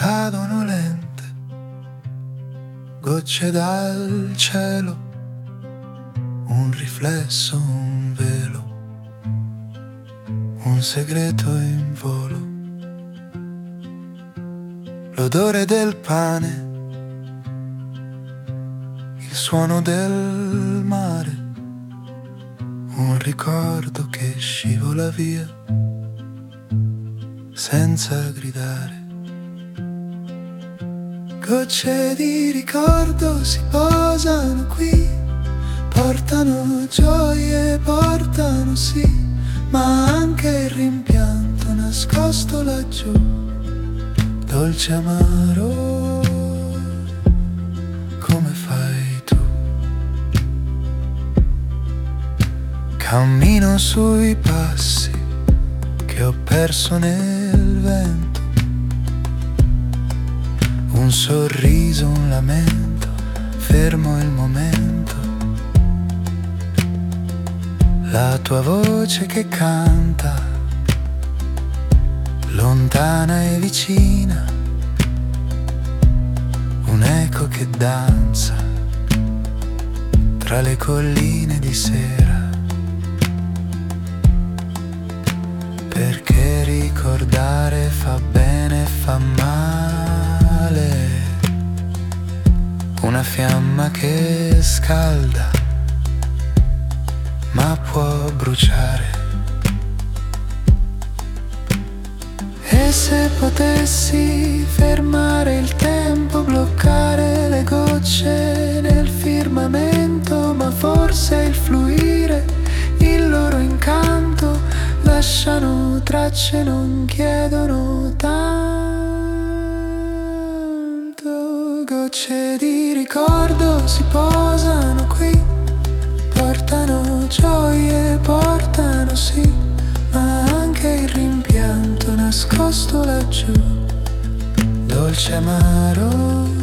cadono lente, gocce dal cielo, un riflesso, un velo, un segreto in volo, l'odore del pane, il suono del mare, un ricordo che scivola via senza gridare. Gocce di ricordo si posano qui, portano gioie, portano sì, ma anche il rimpianto nascosto laggiù, dolce amaro, come fai tu? Cammino sui passi che ho perso nel vento, un sorriso, un lamento, fermo il momento, la tua voce che canta, lontana e vicina, un eco che danza tra le colline di sera, perché ricordare fa bene e fa male, una fiamma che scalda ma può bruciare. E se potessi fermare il tempo, bloccare le gocce nel firmamento, ma forse il fluire, il loro incanto, lasciano tracce, non chiedono tanto. Gocce di ricordo si posano qui, portano gioie, portano sì, ma anche il rimpianto nascosto laggiù, dolce amaro.